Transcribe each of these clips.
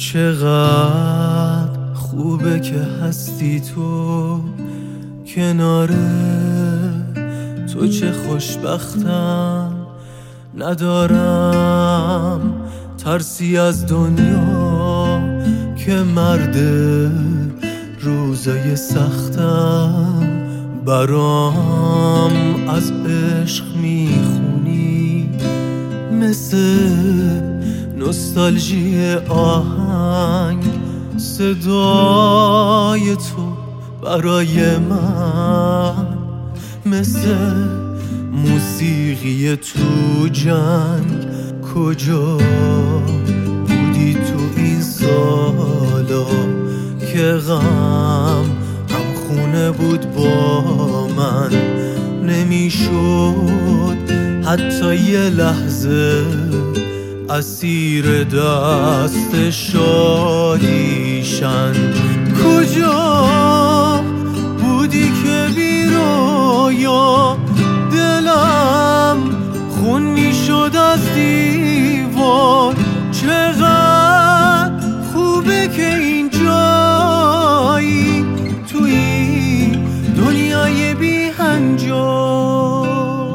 چقدر خوبه که هستی تو کنار تو، چه خوشبختم ندارم ترسی از دنیا که مرد روزای سختم. برام از عشق میخونی مثل نوستالژی آهنگ، صدای تو برای من مثل موسیقی تو جنگ. کجا بودی تو این سالا که غم هم خونه بود با من؟ نمیشد حتی یه لحظه اسیر دست شادیشن. کجا بودی که بی رویا دلم خون میشد از دیوار؟ چقدر خوبه که اینجایی توی دنیای بی هنجار.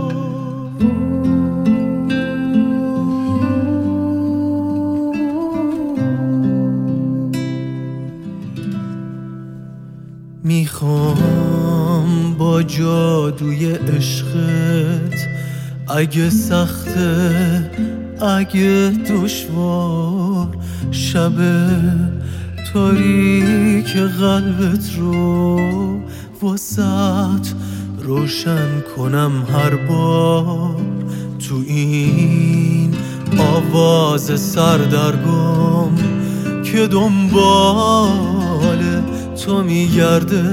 میخوام با جادوی عشقت، اگه سخته اگه دشوار، شب تاریک قلبت رو واسط روشن کنم هر بار. تو این آواز سردرگم که دنبال تو میگرده،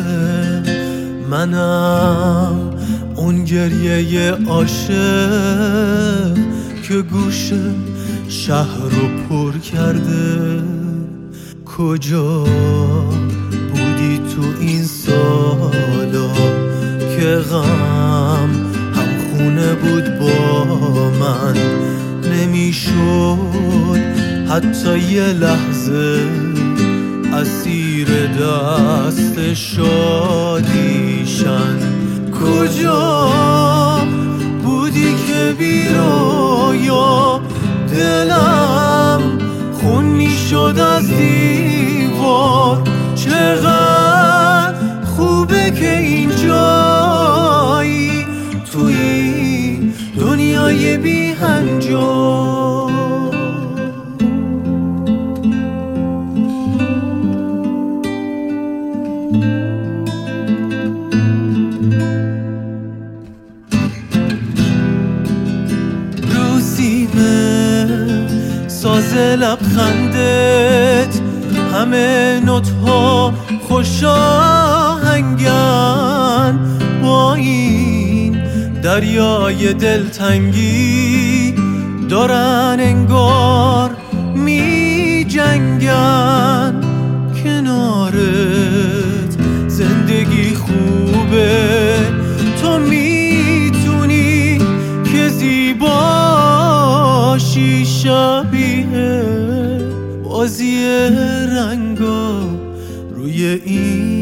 منم اون گریه عاشق که گوش شهر رو پر کرده. کجا بودی تو این سالا که غم هم خونه بود با من؟ نمیشد حتی یه لحظه اسیر دست شادیشن. کجا بودی که بی رویا دلم خون میشد از دیوار؟ چقدر خوبه که اینجایی توی دنیای بی هنجار. ساز لبخندت همه نوت‌ها خوش آهنگن، با این دریای دلتنگی دارن انگار می جنگن. کنارت زندگی خوبه، تو میتونی که زیباشی، شبیه بازی رنگا روی این